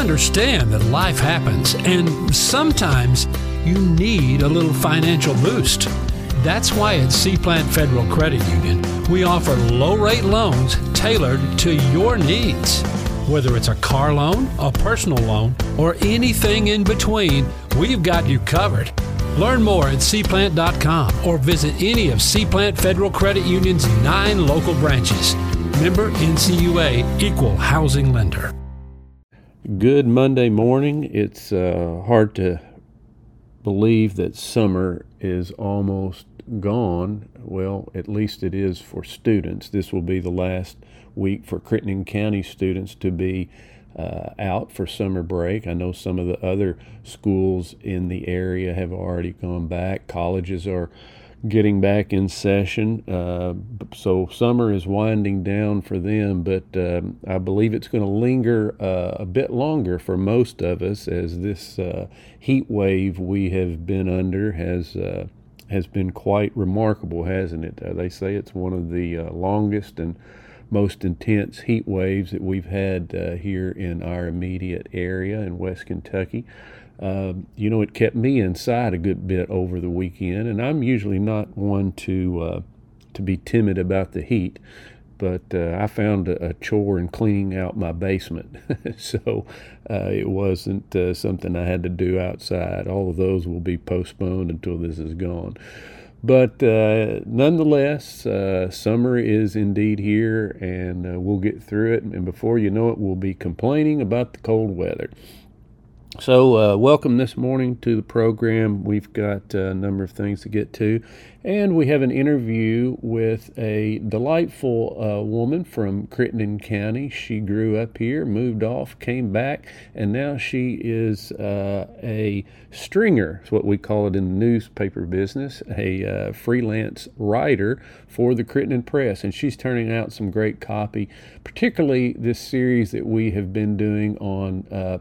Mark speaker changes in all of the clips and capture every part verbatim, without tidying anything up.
Speaker 1: understand that life happens, and sometimes you need a little financial boost. That's why at Seaplant Federal Credit Union, we offer low-rate loans tailored to your needs. Whether it's a car loan, a personal loan, or anything in between, we've got you covered. Learn more at seaplant dot com or visit any of Seaplant Federal Credit Union's nine local branches. Member N C U A, Equal Housing Lender.
Speaker 2: Good Monday morning. It's uh, hard to believe that summer is almost gone. Well, at least it is for students. This will be the last week for Crittenden County students to be uh, out for summer break. I know some of the other schools in the area have already gone back. Colleges are getting back in session. Uh, so summer is winding down for them, but um, I believe it's going to linger uh, a bit longer for most of us, as this uh, heat wave we have been under has uh, has been quite remarkable, hasn't it? Uh, they say it's one of the uh, longest and most intense heat waves that we've had uh, here in our immediate area in West Kentucky. Uh, you know, it kept me inside a good bit over the weekend, and I'm usually not one to uh, to be timid about the heat, but uh, I found a, a chore in cleaning out my basement, so uh, it wasn't uh, something I had to do outside. All of those will be postponed until this is gone. But uh, nonetheless, uh, summer is indeed here, and uh, we'll get through it. And before you know it, we'll be complaining about the cold weather. So uh, welcome this morning to the program. We've got a number of things to get to, and we have an interview with a delightful uh, woman from Crittenden County. She grew up here, moved off, came back, and now she is uh, a stringer. It's what we call it in the newspaper business, a uh, freelance writer for the Crittenden Press, and she's turning out some great copy, particularly this series that we have been doing on uh,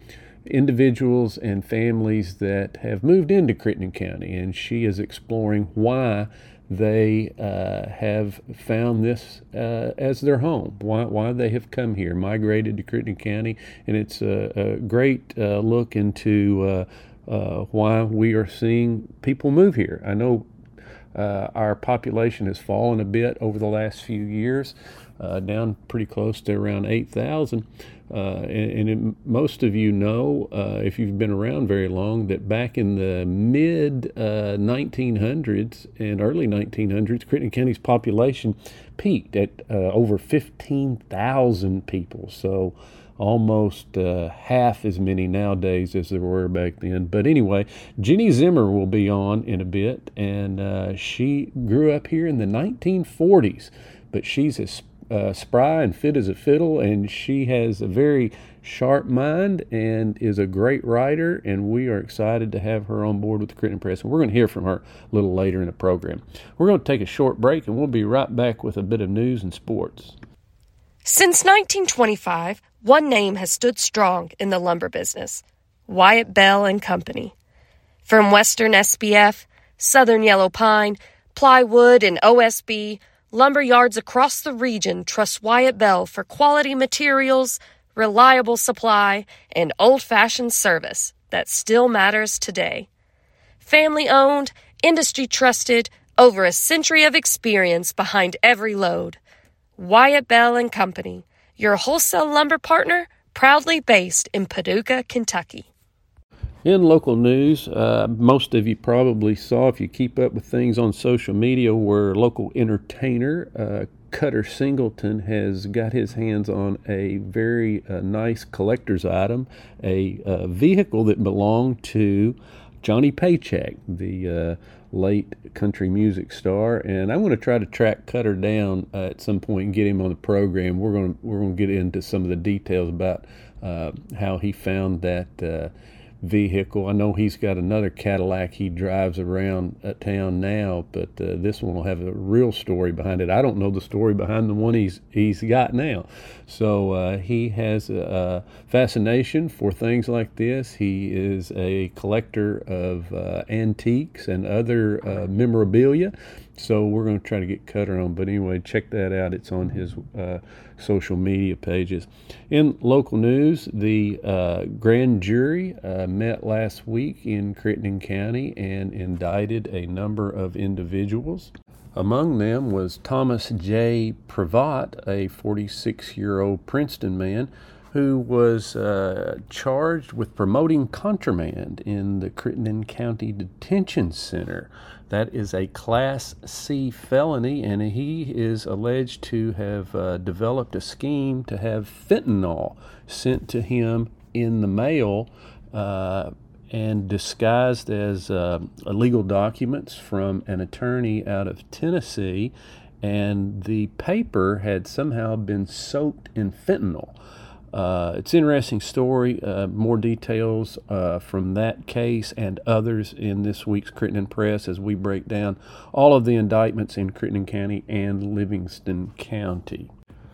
Speaker 2: individuals and families that have moved into Crittenden County, and she is exploring why they uh, have found this uh, as their home, why why they have come here, migrated to Crittenden County, and it's a, a great uh, look into uh, uh, why we are seeing people move here. I know uh, our population has fallen a bit over the last few years, uh, down pretty close to around eight thousand. Uh, and, and it, most of you know, uh, if you've been around very long, that back in the mid uh, nineteen hundreds and early nineteen hundreds, Crittenden County's population peaked at uh, over fifteen thousand people. So almost uh, half as many nowadays as there were back then. But anyway, Jenny Zimmer will be on in a bit, and uh, she grew up here in the nineteen forties, but she's a Uh, spry and fit as a fiddle, and she has a very sharp mind and is a great writer, and we are excited to have her on board with the Crittenden Press, and we're going to hear from her a little later in the program. We're going to take a short break, and we'll be right back with a bit of news and sports.
Speaker 3: Since nineteen twenty-five, one name has stood strong in the lumber business: Wyatt Bell and Company. From Western S B F, Southern Yellow Pine, plywood, and O S B, lumber yards across the region trust Wyatt Bell for quality materials, reliable supply, and old-fashioned service that still matters today. Family-owned, industry-trusted, over a century of experience behind every load. Wyatt Bell and Company, your wholesale lumber partner, proudly based in Paducah, Kentucky.
Speaker 2: In local news, uh, most of you probably saw, if you keep up with things on social media, where local entertainer uh, Cutter Singleton has got his hands on a very uh, nice collector's item, a uh, vehicle that belonged to Johnny Paycheck, the uh, late country music star. And I'm going to try to track Cutter down uh, at some point and get him on the program. We're going to we're going to get into some of the details about uh, how he found that Uh, vehicle. I know he's got another Cadillac he drives around uh, town now, but uh, this one will have a real story behind it. I don't know the story behind the one he's he's got now. So uh, he has a, a fascination for things like this. He is a collector of uh, antiques and other uh, memorabilia, So we're going to try to get Cutter on. But anyway, check that out. It's on his uh, social media pages. In local news, the uh, grand jury uh, met last week in Crittenden County and indicted a number of individuals. Among them was Thomas J. Pravat, a forty-six-year-old Princeton man who was uh, charged with promoting contraband in the Crittenden County Detention Center. That is a Class C felony, and he is alleged to have uh, developed a scheme to have fentanyl sent to him in the mail uh, and disguised as uh, illegal documents from an attorney out of Tennessee, and the paper had somehow been soaked in fentanyl. Uh, it's an interesting story. Uh, more details uh, from that case and others in this week's Crittenden Press as we break down all of the indictments in Crittenden County and Livingston County.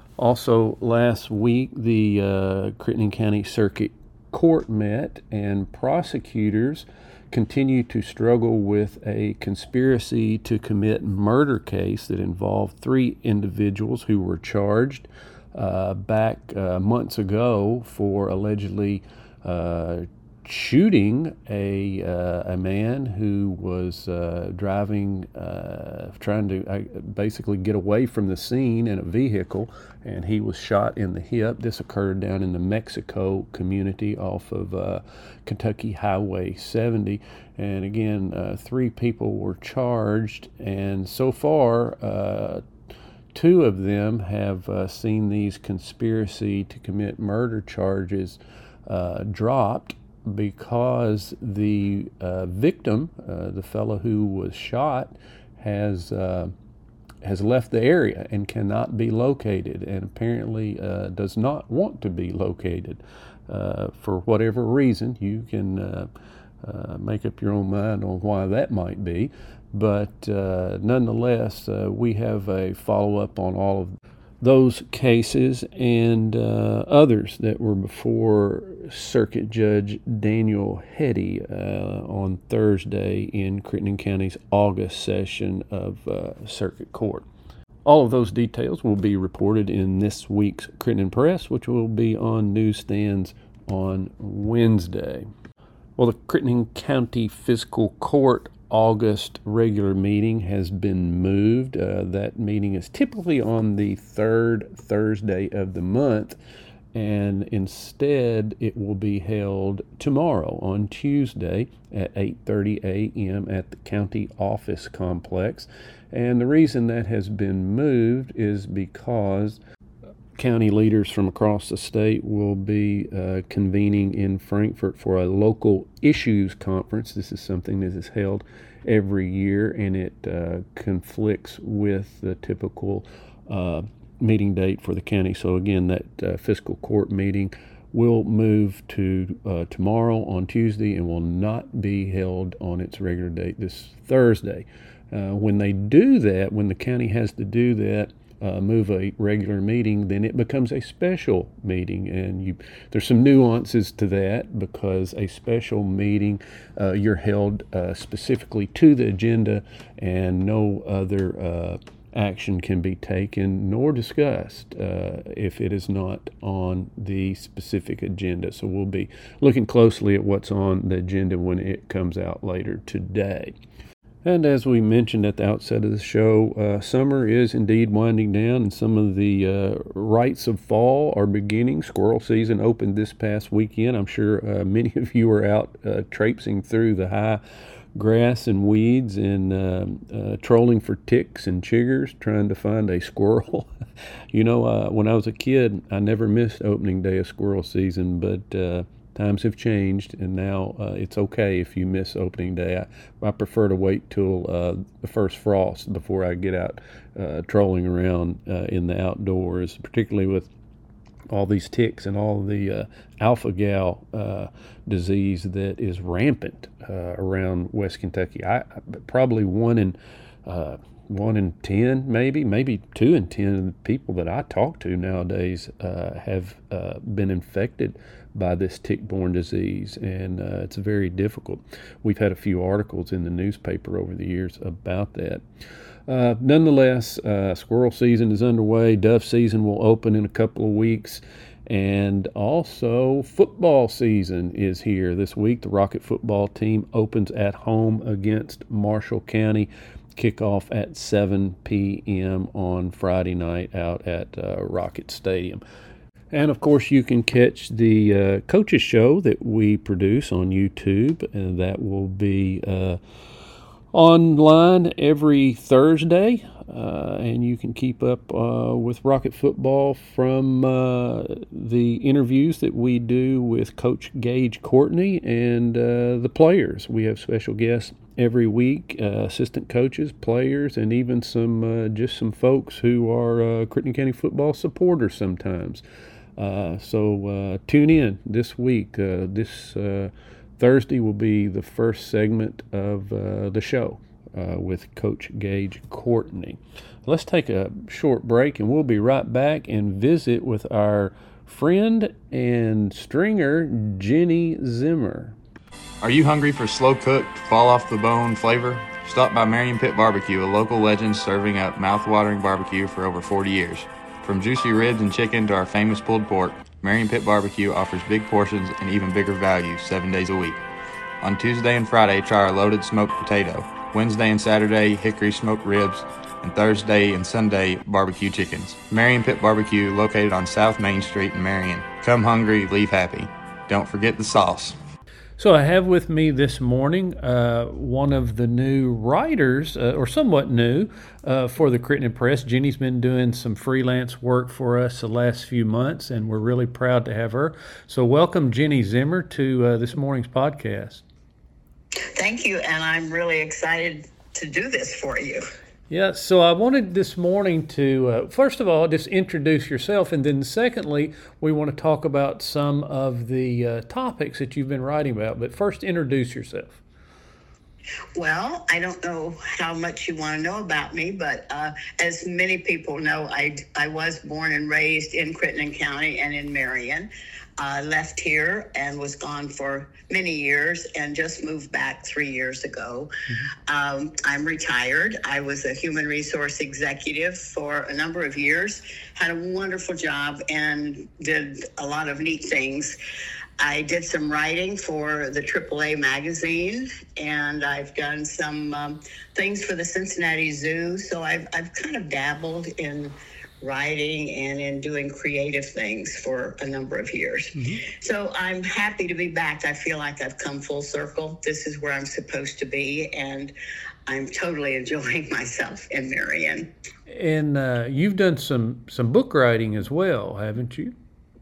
Speaker 2: Also, last week, the uh, Crittenden County Circuit Court met, and prosecutors continue to struggle with a conspiracy to commit murder case that involved three individuals who were charged Uh, back uh, months ago for allegedly uh, shooting a uh, a man who was uh, driving, uh, trying to uh, basically get away from the scene in a vehicle, and he was shot in the hip. This occurred down in the Mexico community off of uh, Kentucky Highway seventy. And again, uh, three people were charged, and so far, uh, two of them have uh, seen these conspiracy to commit murder charges uh, dropped because the uh, victim, uh, the fellow who was shot, has uh, has left the area and cannot be located, and apparently uh, does not want to be located uh, for whatever reason. You can uh, uh, make up your own mind on why that might be. But uh, nonetheless, uh, we have a follow-up on all of those cases and uh, others that were before Circuit Judge Daniel Hetty uh, on Thursday in Crittenden County's August session of uh, Circuit Court. All of those details will be reported in this week's Crittenden Press, which will be on newsstands on Wednesday. Well, the Crittenden County Fiscal Court August regular meeting has been moved. Uh, that meeting is typically on the third Thursday of the month, and instead it will be held tomorrow on Tuesday at eight thirty a.m. at the county office complex. And the reason that has been moved is because county leaders from across the state will be uh, convening in Frankfort for a local issues conference. This is something that is held every year, and it uh, conflicts with the typical uh, meeting date for the county. So again, that uh, fiscal court meeting will move to uh, tomorrow on Tuesday and will not be held on its regular date this Thursday. Uh, when they do that, when the county has to do that, Uh, move a regular meeting, then it becomes a special meeting, and you there's some nuances to that, because a special meeting uh, you're held uh, specifically to the agenda, and no other uh, action can be taken nor discussed uh, if it is not on the specific agenda. So we'll be looking closely at what's on the agenda when it comes out later today. And as we mentioned at the outset of the show, uh, summer is indeed winding down, and some of the uh, rites of fall are beginning. Squirrel season opened this past weekend. I'm sure uh, many of you were out uh, traipsing through the high grass and weeds and uh, uh, trolling for ticks and chiggers, trying to find a squirrel. You know, uh, when I was a kid, I never missed opening day of squirrel season, but uh, times have changed, and now uh, it's okay if you miss opening day. I, I prefer to wait till uh, the first frost before I get out uh, trolling around uh, in the outdoors, particularly with all these ticks and all the uh, alpha-gal uh, disease that is rampant uh, around West Kentucky. I, probably one in uh, one in ten, maybe, maybe two in ten people that I talk to nowadays uh, have uh, been infected by this tick-borne disease, and uh, it's very difficult. We've had a few articles in the newspaper over the years about that. uh, nonetheless, uh, squirrel season is underway. Dove season will open in a couple of weeks. And also, football season is here this week. The Rocket football team opens at home against Marshall County. Kickoff at seven p.m. on Friday night out at uh, Rocket Stadium. And, of course, you can catch the uh, Coaches Show that we produce on YouTube, and that will be uh, online every Thursday. Uh, and you can keep up uh, with Rocket football from uh, the interviews that we do with Coach Gage Courtney and uh, the players. We have special guests every week, uh, assistant coaches, players, and even some uh, just some folks who are uh, Crittenden County football supporters sometimes. Uh, so uh, tune in this week. Uh, this uh, Thursday will be the first segment of uh, the show. Uh, with Coach Gage Courtney. Let's take a short break, and we'll be right back and visit with our friend and stringer, Jenny Zimmer.
Speaker 4: Are you hungry for slow-cooked, fall-off-the-bone flavor? Stop by Marion Pit Barbecue, a local legend serving up mouth-watering barbecue for over forty years. From juicy ribs and chicken to our famous pulled pork, Marion Pit Barbecue offers big portions and even bigger value seven days a week. On Tuesday and Friday, try our loaded smoked potato. Wednesday and Saturday, hickory smoked ribs, and Thursday and Sunday, barbecue chickens. Marion Pit Barbecue, located on South Main Street in Marion. Come hungry, leave happy. Don't forget the sauce.
Speaker 2: So I have with me this morning uh, one of the new writers, uh, or somewhat new, uh, for the Crittenden Press. Jenny's been doing some freelance work for us the last few months, and we're really proud to have her. So welcome, Jenny Zimmer, to uh, this morning's podcast.
Speaker 5: Thank you, and I'm really excited to do this for you.
Speaker 2: Yeah, so I wanted this morning to, uh, first of all, just introduce yourself, and then secondly, we want to talk about some of the uh, topics that you've been writing about. But first, introduce yourself.
Speaker 5: Well, I don't know how much you want to know about me, but uh, as many people know, I, I was born and raised in Crittenden County and in Marion. I uh, left here and was gone for many years and just moved back three years ago. Mm-hmm. Um, I'm retired. I was a human resource executive for a number of years, had a wonderful job, and did a lot of neat things. I did some writing for the triple A magazine, and I've done some um, things for the Cincinnati Zoo. So I've I've kind of dabbled in writing and in doing creative things for a number of years. Mm-hmm. So I'm happy to be back. I feel like I've come full circle. This is where I'm supposed to be, and I'm totally enjoying myself in Marion.
Speaker 2: And uh, you've done some some book writing as well, haven't you?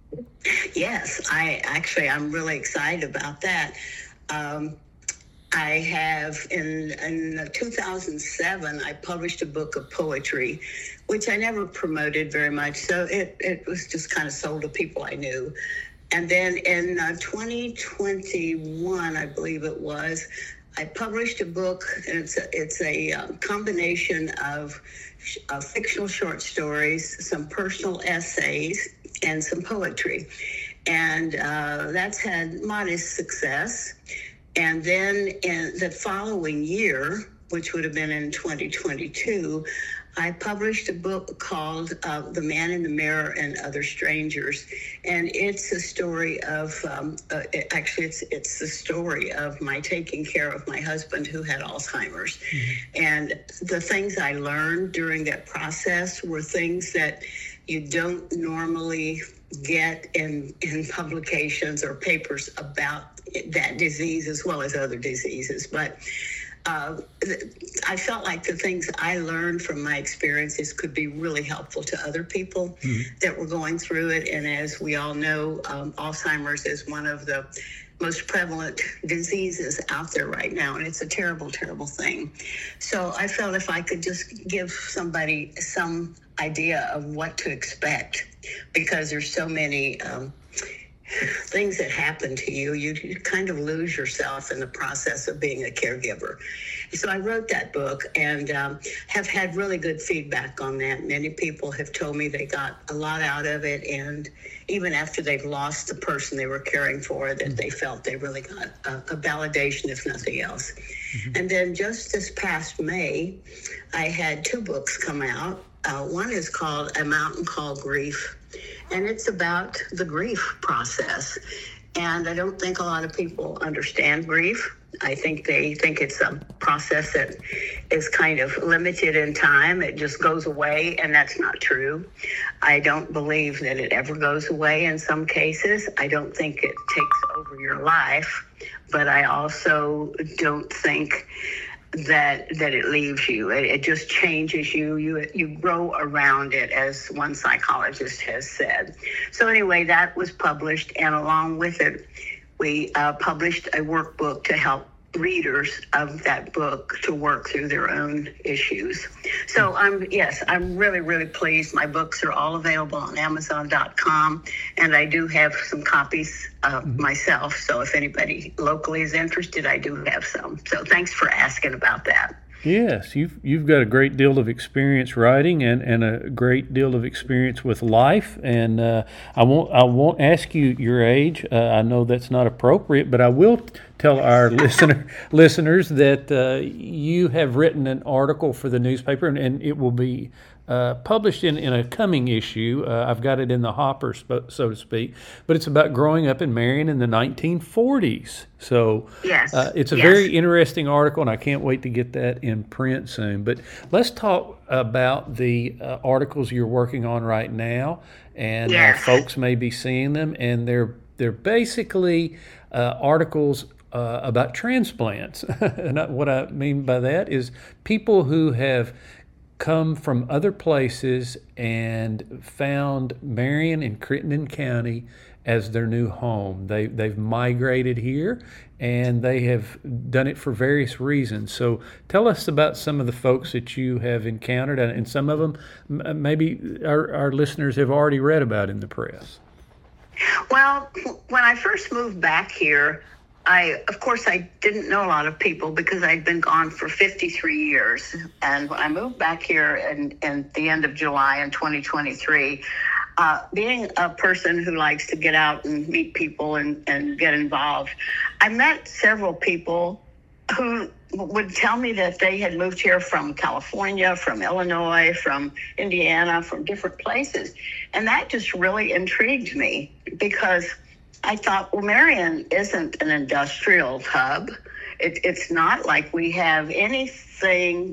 Speaker 5: Yes, I actually, I'm really excited about that. Um, I have, in, in two thousand seven, I published a book of poetry, which I never promoted very much. So it, it was just kind of sold to people I knew. And then in uh, twenty twenty-one, I believe it was, I published a book, and it's a, it's a uh, combination of uh, fictional short stories, some personal essays, and some poetry. And uh, that's had modest success. And then in the following year, which would have been in twenty twenty-two, I published a book called uh, The Man in the Mirror and Other Strangers. And it's a story of, um, uh, it, actually, it's it's the story of my taking care of my husband who had Alzheimer's. Mm-hmm. And the things I learned during that process were things that you don't normally get in, in publications or papers about that disease as well as other diseases. But uh, I felt like the things I learned from my experiences could be really helpful to other people mm-hmm. that were going through it. And as we all know, um, Alzheimer's is one of the most prevalent diseases out there right now, and it's a terrible, terrible thing. So I felt if I could just give somebody some idea of what to expect, because there's so many um, things that happen to you, you, you kind of lose yourself in the process of being a caregiver. So I wrote that book and um, have had really good feedback on that. Many people have told me they got a lot out of it, and even after they've lost the person they were caring for, that they felt they really got a, a validation, if nothing else. Mm-hmm. And then just this past May, I had two books come out. Uh, one is called A Mountain Called Grief, and it's about the grief process. And I don't think a lot of people understand grief. I think they think it's a process that is kind of limited in time. It just goes away, and that's not true. I don't believe that it ever goes away in some cases. I don't think it takes over your life, but I also don't think that that it leaves you. It, it just changes you. You you grow around it, as one psychologist has said. So anyway, that was published, and along with it, we uh, published a workbook to help readers of that book to work through their own issues. So I'm yes, I'm really, really pleased. My books are all available on Amazon dot com, and I do have some copies uh, myself. So if anybody locally is interested, I do have some. So thanks for asking about that.
Speaker 2: Yes, you've you've got a great deal of experience writing and, and a great deal of experience with life. And uh, I won't I won't ask you your age. Uh, I know that's not appropriate, but I will tell our listener listeners that uh, you have written an article for the newspaper, and, and it will be uh, published in, in a coming issue. Uh, I've got it in the hopper, so to speak. But it's about growing up in Marion in the nineteen forties. So
Speaker 5: yes.
Speaker 2: uh, it's a
Speaker 5: yes.
Speaker 2: very interesting article, and I can't wait to get that in print soon. But let's talk about the uh, articles you're working on right now, and
Speaker 5: yes.
Speaker 2: uh, folks may be seeing them, and they're they're basically uh, articles uh, about transplants. And what I mean by that is people who have come from other places and found Marion and Crittenden County as their new home. They, they've migrated here, and they have done it for various reasons. So tell us about some of the folks that you have encountered, and some of them maybe our, our listeners have already read about in the press.
Speaker 5: Well, when I first moved back here, I, of course, I didn't know a lot of people because I'd been gone for fifty-three years. And when I moved back here in, in the end of July in twenty twenty-three, uh, being a person who likes to get out and meet people and, and get involved, I met several people who would tell me that they had moved here from California, from Illinois, from Indiana, from different places. And that just really intrigued me because I thought, well, Marion isn't an industrial hub. It, it's not like we have anything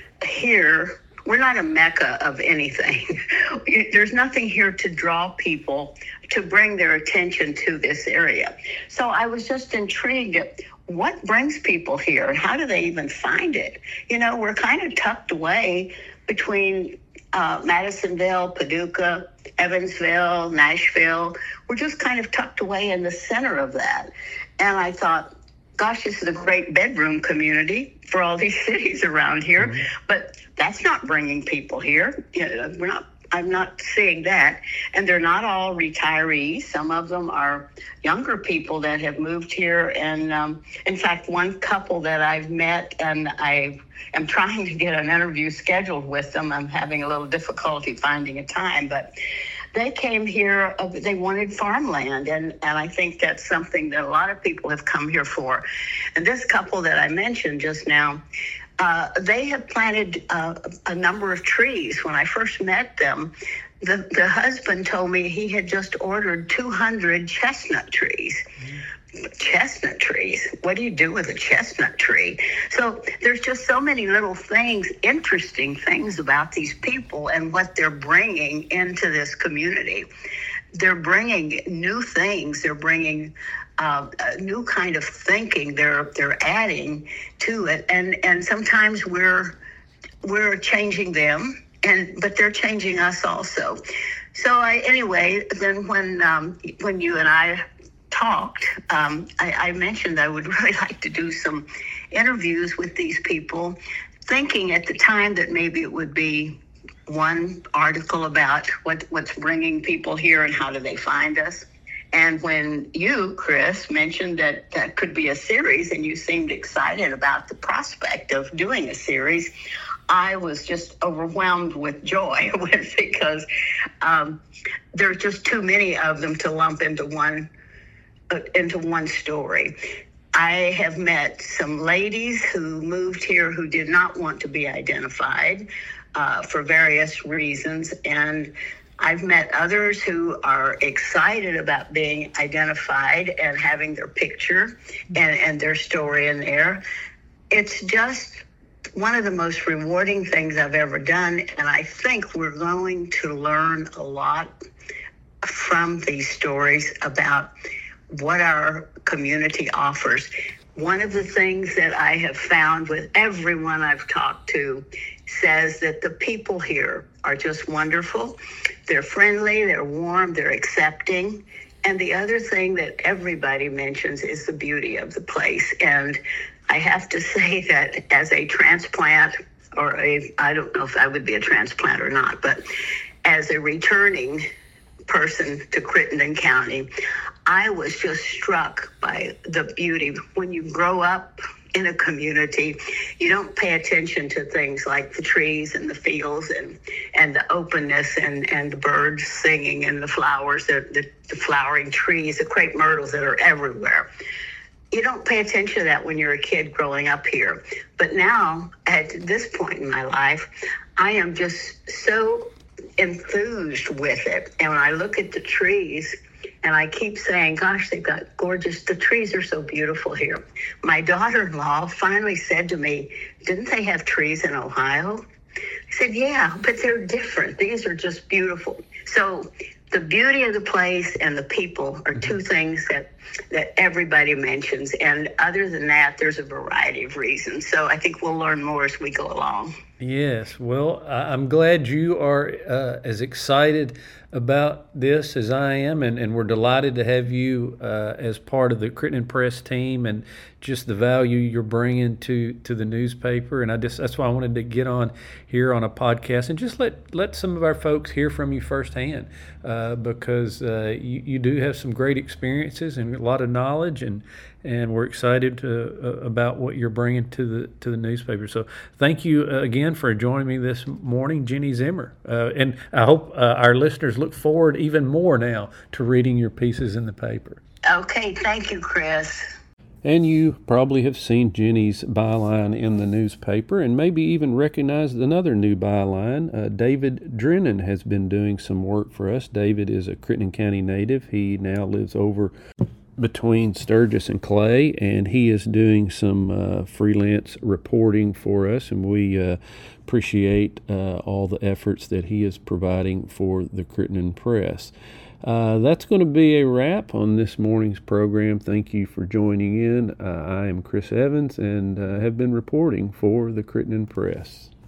Speaker 5: here. We're not a mecca of anything. There's nothing here to draw people to bring their attention to this area. So I was just intrigued at what brings people here and how do they even find it? You know, we're kind of tucked away between uh, Madisonville, Paducah, Evansville, Nashville. We're just kind of tucked away in the center of that. And I thought, gosh, this is a great bedroom community for all these cities around here. Mm-hmm. But that's not bringing people here. You know, we're not. I'm not seeing that. And they're not all retirees. Some of them are younger people that have moved here. And um, in fact, one couple that I've met, and I am trying to get an interview scheduled with them. I'm having a little difficulty finding a time, but they came here, uh, they wanted farmland, and, and I think that's something that a lot of people have come here for. And this couple that I mentioned just now, uh, they have planted uh, a number of trees. When I first met them, the, the husband told me he had just ordered two hundred chestnut trees. Mm-hmm. Chestnut trees. What do you do with a chestnut tree? So there's just so many little things, interesting things about these people and what they're bringing into this community. They're bringing new things. They're bringing uh, a new kind of thinking. They're they're adding to it, and and sometimes we're we're changing them, and but they're changing us also. So I anyway, then when um, when you and I talked, um, I, I mentioned I would really like to do some interviews with these people, thinking at the time that maybe it would be one article about what, what's bringing people here and how do they find us, And when you, Chris, mentioned that that could be a series and you seemed excited about the prospect of doing a series, I was just overwhelmed with joy with because um, there's just too many of them to lump into one uh, into one story. I have met some ladies who moved here who did not want to be identified uh, for various reasons, and I've met others who are excited about being identified and having their picture and, and their story in there. It's just one of the most rewarding things I've ever done, and I think we're going to learn a lot from these stories about what our community offers. One of the things that I have found with everyone I've talked to says that the people here are just wonderful. They're friendly, they're warm, they're accepting. And the other thing that everybody mentions is the beauty of the place. And I have to say that as a transplant, or a, I don't know if I would be a transplant or not, but as a returning person to Crittenden County, I was just struck by the beauty. When you grow up in a community, you don't pay attention to things like the trees and the fields and, and the openness and, and the birds singing and the flowers, the, the, the flowering trees, the crepe myrtles that are everywhere. You don't pay attention to that when you're a kid growing up here. But now, at this point in my life, I am just so enthused with it. And when I look at the trees, and I keep saying, gosh, they've got gorgeous, the trees are so beautiful here. My daughter-in-law finally said to me, didn't they have trees in Ohio? I said, yeah, but they're different. These are just beautiful. So the beauty of the place and the people are two things that, that everybody mentions. And other than that, there's a variety of reasons. So I think we'll learn more as we go along.
Speaker 2: Yes, well, I'm glad you are uh, as excited about this as I am, and, and we're delighted to have you uh, as part of the Crittenden Press team and just the value you're bringing to, to the newspaper. And I just that's why I wanted to get on here on a podcast and just let, let some of our folks hear from you firsthand uh, because uh, you, you do have some great experiences and a lot of knowledge, and and we're excited to, uh, about what you're bringing to the to the newspaper. So thank you uh, again for joining me this morning, Jenny Zimmer. Uh, and I hope uh, our listeners look forward even more now to reading your pieces in the paper.
Speaker 5: Okay, thank you, Chris.
Speaker 2: And you probably have seen Jenny's byline in the newspaper and maybe even recognized another new byline. Uh, David Drennan has been doing some work for us. David is a Crittenden County native. He now lives over between Sturgis and Clay, and he is doing some uh, freelance reporting for us, and we uh, appreciate uh, all the efforts that he is providing for the Crittenden Press. Uh, that's going to be a wrap on this morning's program. Thank you for joining in. Uh, I am Chris Evans and uh, have been reporting for the Crittenden Press.